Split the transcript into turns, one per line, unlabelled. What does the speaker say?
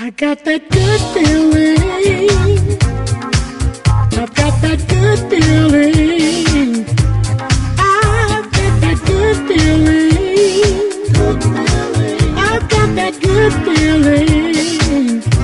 I got that good feeling. I've got that good feeling. I've got that good feeling. I've got that good feeling.